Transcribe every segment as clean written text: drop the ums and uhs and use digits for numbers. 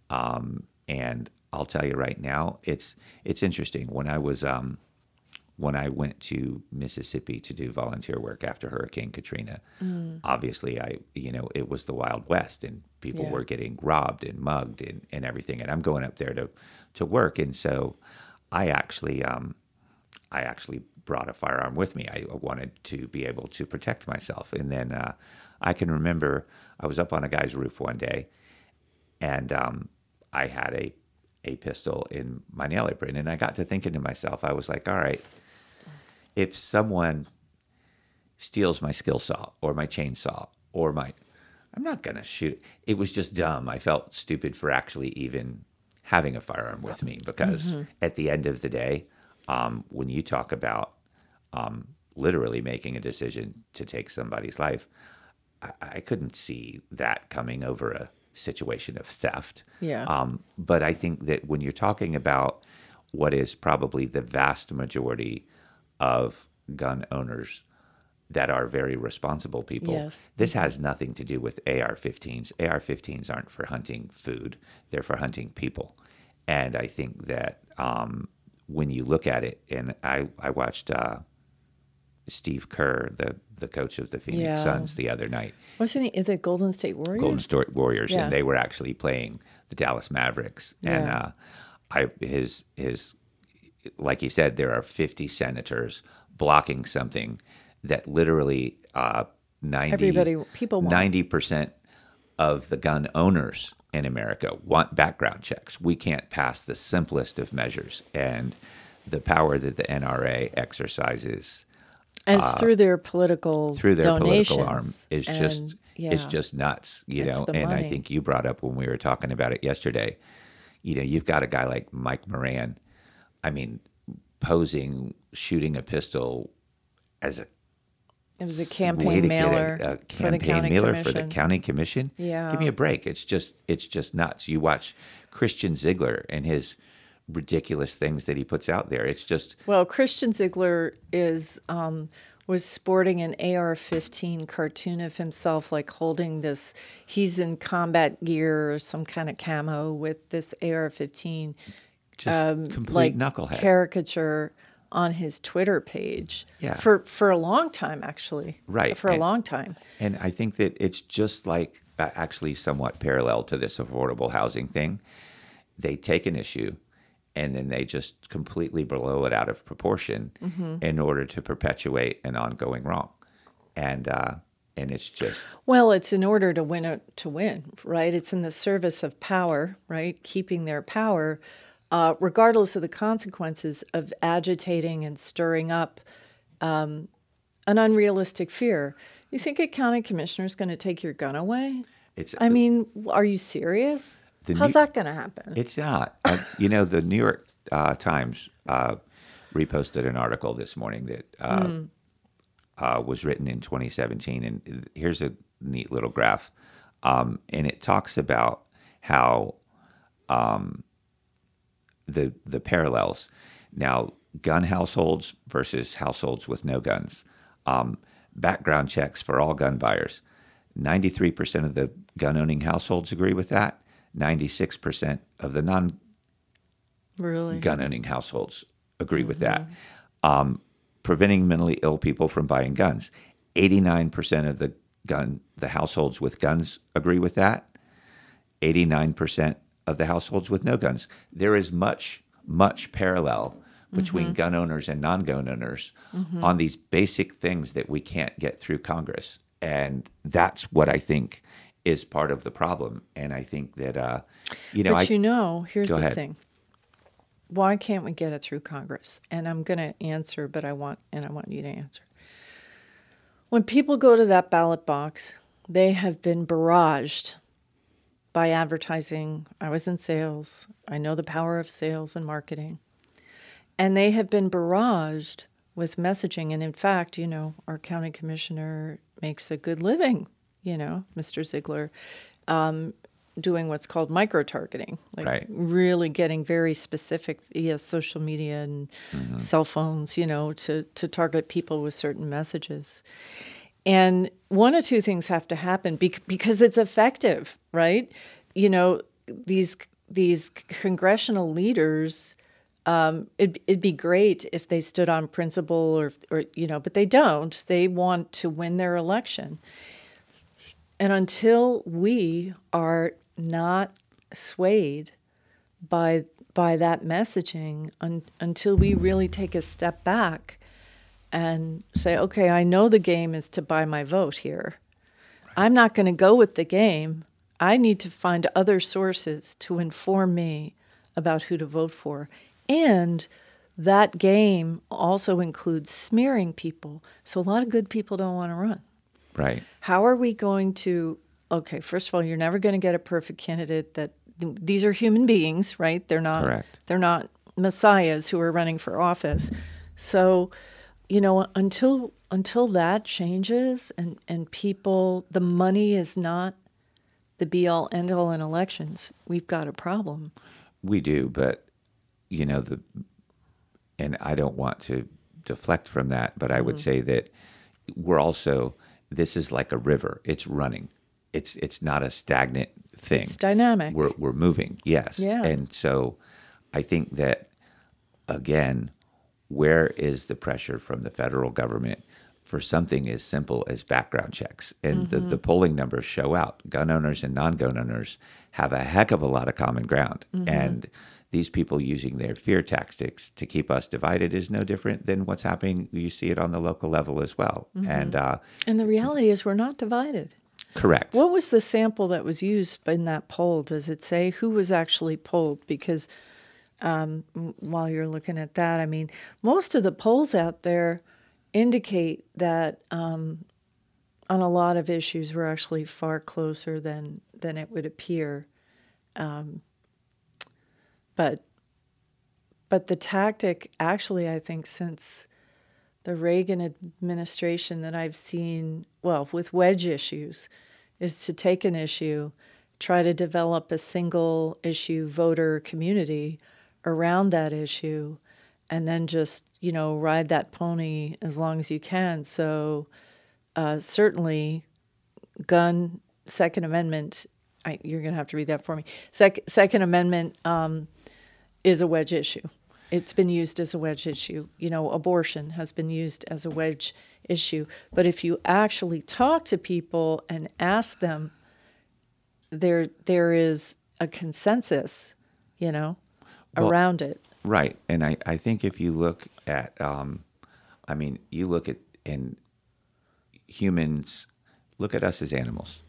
And I'll tell you right now, it's interesting. When I went to Mississippi to do volunteer work after Hurricane Katrina, obviously it was the Wild West, and people Yeah. were getting robbed and mugged and everything. And I'm going up there to work, and so I actually I actually brought a firearm with me. I wanted to be able to protect myself. And then I can remember I was up on a guy's roof one day, and I had a pistol in my nail apron. And I got to thinking to myself, I was like, all right, if someone steals my skill saw or my chainsaw or I'm not going to shoot it. It was just dumb. I felt stupid for actually even having a firearm with me because at the end of the day, when you talk about literally making a decision to take somebody's life, I couldn't see that coming over a situation of theft. Yeah. But I think that when you're talking about what is probably the vast majority of gun owners that are very responsible people, Yes. this has nothing to do with AR-15s. AR-15s aren't for hunting food; they're for hunting people. And I think that when you look at it, and I watched Steve Kerr, the coach of the Phoenix Yeah. Suns, the other night, Wasn't he the Golden State Warriors? Golden State Warriors, Yeah. and they were actually playing the Dallas Mavericks. And his like he said, there are 50 senators blocking something that literally 90 people want. 90% of the gun owners in America want background checks. We can't pass the simplest of measures, and the power that the NRA exercises And it's through their political through their donations. political arm is And, it's just nuts, It's know. the And I money. think you brought up when we were talking about it yesterday. You've got a guy like Mike Moran. I mean, posing, shooting a pistol as a It was a way to campaign get mailer a for the campaign county mailer commission. for the county commission. Yeah. Give me a break. It's just nuts. You watch Christian Ziegler and his ridiculous things that he puts out there. It's just Well, Christian Ziegler was sporting an AR-15 cartoon of himself, like holding this. He's in combat gear or some kind of camo with this AR-15 complete like knucklehead. caricature on his Twitter page. Yeah. For a long time, actually. Right. For a long time. And I think that it's just like actually somewhat parallel to this affordable housing thing. They take an issue and then they just completely blow it out of proportion in order to perpetuate an ongoing wrong. And it's just Well, it's in order to win, right? It's in the service of power, right? Keeping their power, regardless of the consequences of agitating and stirring up an unrealistic fear. You think a county commissioner is going to take your gun away? it's I mean, are you serious? The How's new- that going to happen? It's not. The New York Times reposted an article this morning that was written in 2017, and here's a neat little graph, and it talks about how the parallels now gun households versus households with no guns. Background checks for all gun buyers. 93% of the gun-owning households agree with that. 96% of the non-gun-owning Really? households agree with that. Preventing mentally ill people from buying guns. 89% of the households with guns agree with that. 89% of the households with no guns. There is much parallel between gun owners and non-gun owners on these basic things that we can't get through Congress. And that's what I think is part of the problem. And I think that, But here's Go the ahead. thing. Why can't we get it through Congress? And I'm going to answer, but I want you to answer. When people go to that ballot box, they have been barraged by advertising. I was in sales. I know the power of sales and marketing. And they have been barraged with messaging. And in fact, our county commissioner makes a good living, Mr. Ziegler, doing what's called micro-targeting, like Right. really getting very specific via social media and cell phones, to target people with certain messages. And one of two things have to happen because it's effective, right? These these congressional leaders, it'd be great if they stood on principle or but they don't. They want to win their election. And until we are not swayed by that messaging, until we really take a step back and say, okay, I know the game is to buy my vote here. I'm not going to go with the game. I need to find other sources to inform me about who to vote for. And that game also includes smearing people. So a lot of good people don't want to run. Right. How are we going to, okay, first of all, you're never going to get a perfect candidate. That these are human beings, right? Correct. They're not messiahs who are running for office. So, until that changes and people, the money is not the be all end all in elections, we've got a problem. We do, but and I don't want to deflect from that, but I would say that this is like a river. It's running. It's not a stagnant thing. It's dynamic. We're moving, yes. Yeah. And so I think that, again, where is the pressure from the federal government for something as simple as background checks? And the polling numbers show out. Gun owners and non-gun owners have a heck of a lot of common ground. And these people using their fear tactics to keep us divided is no different than what's happening. You see it on the local level as well. And the reality is we're not divided. correct. What was the sample that was used in that poll? Does it say who was actually polled? Because while you're looking at that, I mean, most of the polls out there indicate that on a lot of issues we're actually far closer than it would appear. But the tactic, actually, I think since the Reagan administration that I've seen, well, with wedge issues, is to take an issue, try to develop a single issue voter community around that issue, and then just, ride that pony as long as you can. So certainly gun, Second Amendment, you're going to have to read that for me. Second Amendment is a wedge issue. It's been used as a wedge issue. Abortion has been used as a wedge issue. But if you actually talk to people and ask them, there is a consensus, around it. Right. And I think if you look at, you look at, and humans, look at us as animals.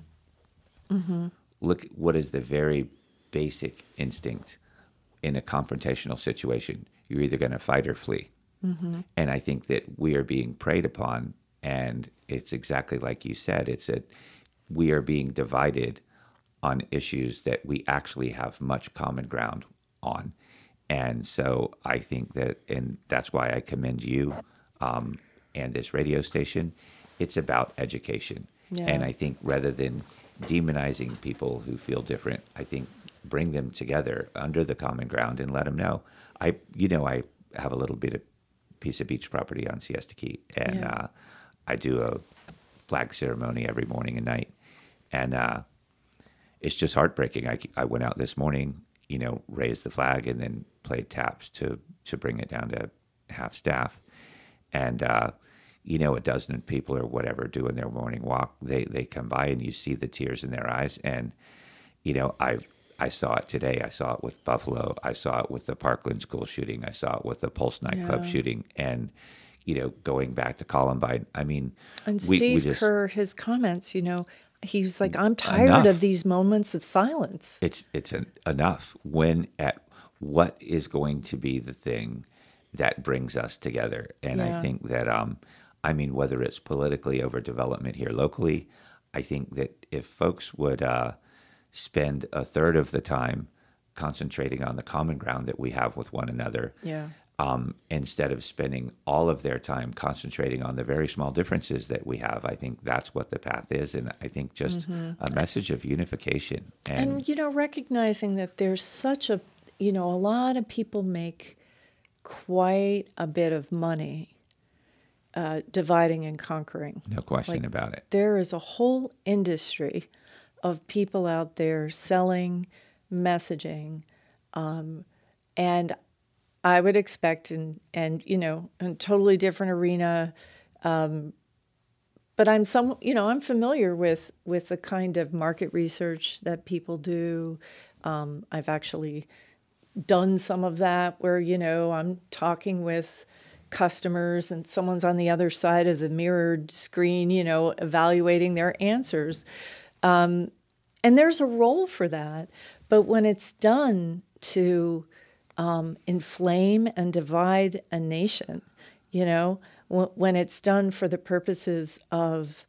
Look, what is the very basic instinct in a confrontational situation? You're either going to fight or flee. And I think that we are being preyed upon, and it's exactly like you said. We are being divided on issues that we actually have much common ground on. And so I think that, and that's why I commend you and this radio station. It's about education. Yeah. And I think rather than demonizing people who feel different, I think bring them together under the common ground and let them know. I have a little piece of beach property on Siesta Key, and I do a flag ceremony every morning and night. And it's just heartbreaking. I went out this morning, raised the flag and then played taps to bring it down to half staff. And, a dozen people or whatever doing their morning walk, they come by and you see the tears in their eyes. And, I saw it today. I saw it with Buffalo. I saw it with the Parkland school shooting. I saw it with the Pulse nightclub shooting. And, going back to Columbine, And Steve Kerr, his comments, he was like, I'm tired of these moments of silence. It's enough. What is going to be the thing that brings us together? And I think that, whether it's politically over development here locally, I think that if folks would spend a third of the time concentrating on the common ground that we have with one another, instead of spending all of their time concentrating on the very small differences that we have, I think that's what the path is. And I think just a message of unification. And recognizing that there's such a lot of people make quite a bit of money dividing and conquering. No question about it. There is a whole industry of people out there selling messaging, and I would expect, and a totally different arena. But I'm familiar with the kind of market research that people do. I've actually done some of that where, I'm talking with customers and someone's on the other side of the mirrored screen, evaluating their answers. And there's a role for that. But when it's done to inflame and divide a nation, when it's done for the purposes of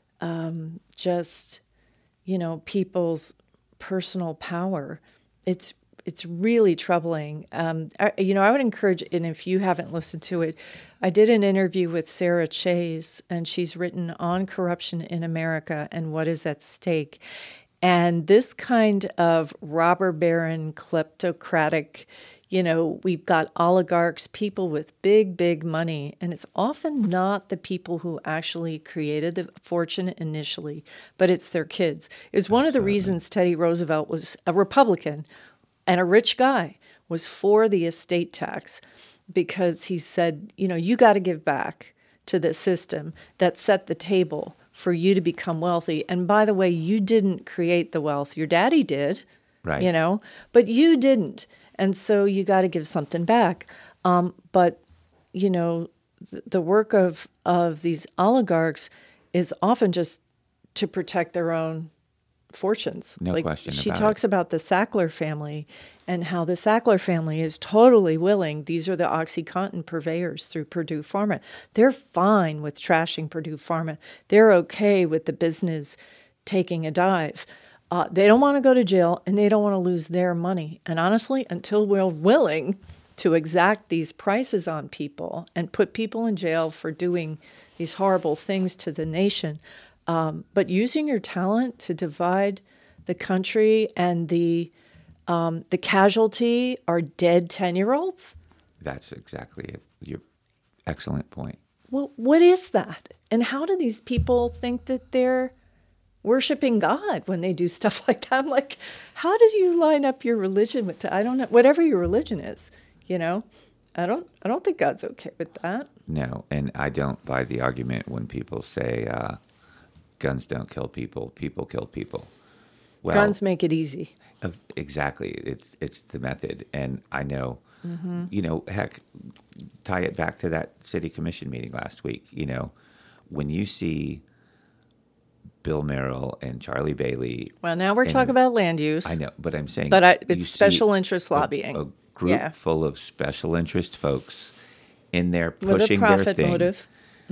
just, people's personal power, it's really troubling. I would encourage, and if you haven't listened to it, I did an interview with Sarah Chase, and she's written on corruption in America and what is at stake. And this kind of robber baron, kleptocratic, we've got oligarchs, people with big, big money, and it's often not the people who actually created the fortune initially, but it's their kids. It was one of the reasons Teddy Roosevelt was a Republican and a rich guy, was for the estate tax, because he said, you got to give back to the system that set the table for you to become wealthy. And by the way, you didn't create the wealth. Your daddy did, Right. But you didn't. And so you got to give something back. But, the work of these oligarchs is often just to protect their own fortunes. No question She about talks it. about the Sackler family and how the Sackler family is totally willing. These are the OxyContin purveyors through Purdue Pharma. They're fine with trashing Purdue Pharma. They're okay with the business taking a dive. They don't want to go to jail, and they don't want to lose their money. And honestly, until we're willing to exact these prices on people and put people in jail for doing these horrible things to the nation, but using your talent to divide the country, and the casualty are dead 10-year-olds. That's exactly it. Your excellent point. Well, what is that? And how do these people think that they're worshiping God when they do stuff like that? I'm like, how did you line up your religion with that? I don't know. Whatever your religion is, I don't think God's okay with that. No, and I don't buy the argument when people say guns don't kill people, people kill people. Well, Guns make it easy. exactly. It's the method, and I know, heck, tie it back to that city commission meeting last week. When you see Bill Merrill and Charlie Bailey, Well, now we're and talking about land use. I know, but I'm saying, But you it's see special interest lobbying. a group Yeah. full of special interest folks in there With a pushing their profit thing. motive.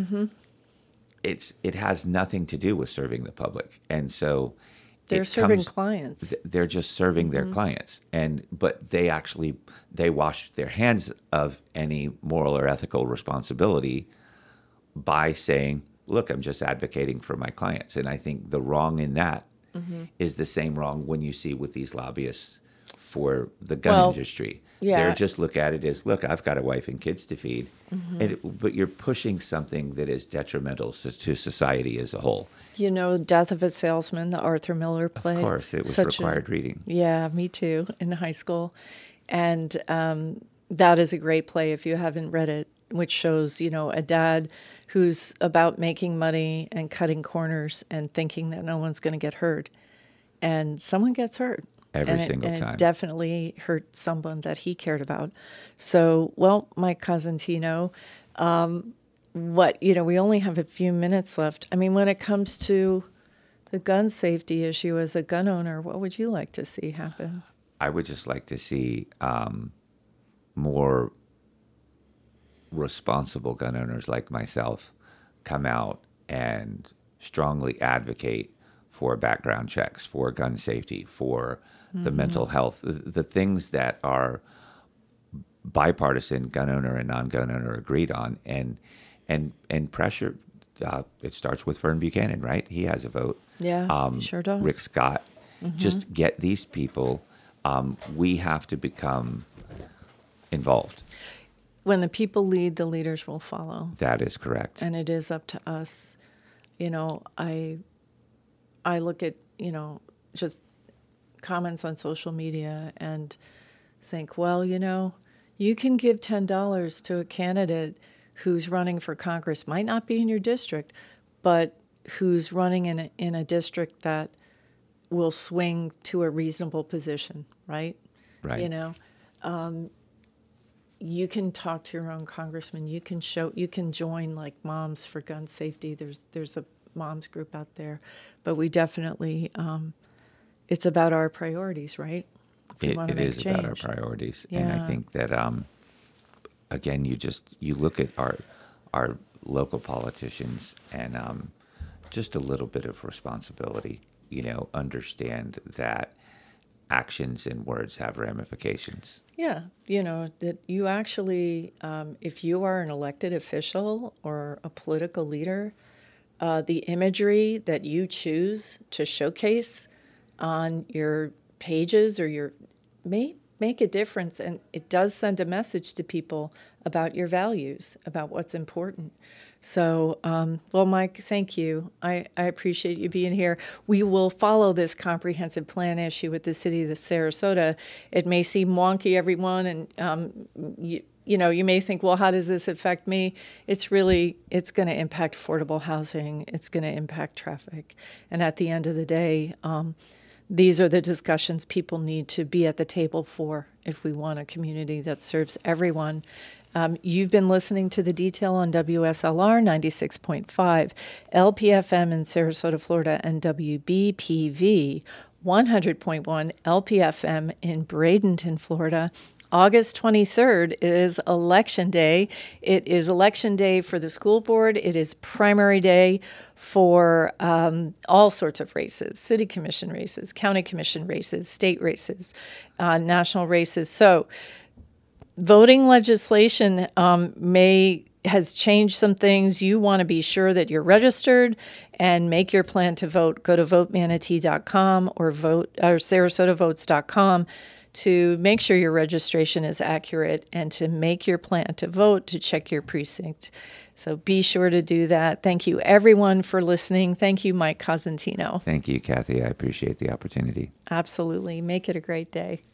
It has nothing to do with serving the public, and so They're it serving comes- clients. They're just serving their clients, but they wash their hands of any moral or ethical responsibility by saying, "Look, I'm just advocating for my clients." And I think the wrong in that is the same wrong when you see with these lobbyists for the gun Well, industry. yeah. They're just look at it as, "Look, I've got a wife and kids to feed," but you're pushing something that is detrimental to society as a whole. Death of a Salesman, the Arthur Miller play. Of course, it was Such a- required reading. Yeah, me too, in high school. And that is a great play if you haven't read it, which shows, a dad who's about making money and cutting corners and thinking that no one's going to get hurt. And someone gets hurt. Every And single it time. definitely hurt someone that he cared about. So, well, my cousin Tino, we only have a few minutes left. I mean, when it comes to the gun safety issue as a gun owner, what would you like to see happen? I would just like to see more responsible gun owners like myself come out and strongly advocate for background checks, for gun safety, for the mental health, the things that are bipartisan gun owner and non-gun owner agreed on, and pressure. It starts with Vern Buchanan, right? He has a vote. Yeah, he sure does. Rick Scott. Just get these people. We have to become involved. When the people lead, the leaders will follow. That is correct. And it is up to us. I look at, just comments on social media and think, well, you can give $10 to a candidate who's running for Congress, might not be in your district, but who's running in a district that will swing to a reasonable position, right? Right. You can talk to your own congressman. You can join like Moms for Gun Safety. There's a moms group out there, but we definitely, it's about our priorities, right? If we wanna It make is about our change. priorities, and I Yeah. think that again, you look at our local politicians and just a little bit of responsibility. Understand that actions and words have ramifications. Yeah, that you actually, if you are an elected official or a political leader, the imagery that you choose to showcase on your pages or may make a difference, and it does send a message to people about your values, about what's important. So, well, Mike, thank you. I appreciate you being here. We will follow this comprehensive plan issue with the city of Sarasota. It may seem wonky, everyone, and you may think, well, how does this affect me? It's going to impact affordable housing. It's going to impact traffic. And at the end of the day, these are the discussions people need to be at the table for if we want a community that serves everyone. You've been listening to The Detail on WSLR 96.5, LPFM in Sarasota, Florida, and WBPV 100.1 LPFM in Bradenton, Florida. August 23rd is Election Day. It is Election Day for the school board. It is primary day for all sorts of races, city commission races, county commission races, state races, national races. So voting legislation has changed some things. You want to be sure that you're registered and make your plan to vote. Go to votemanatee.com or sarasotavotes.com to make sure your registration is accurate and to make your plan to vote, to check your precinct. So be sure to do that. Thank you, everyone, for listening. Thank you, Mike Cosentino. Thank you, Kathy. I appreciate the opportunity. Absolutely. Make it a great day.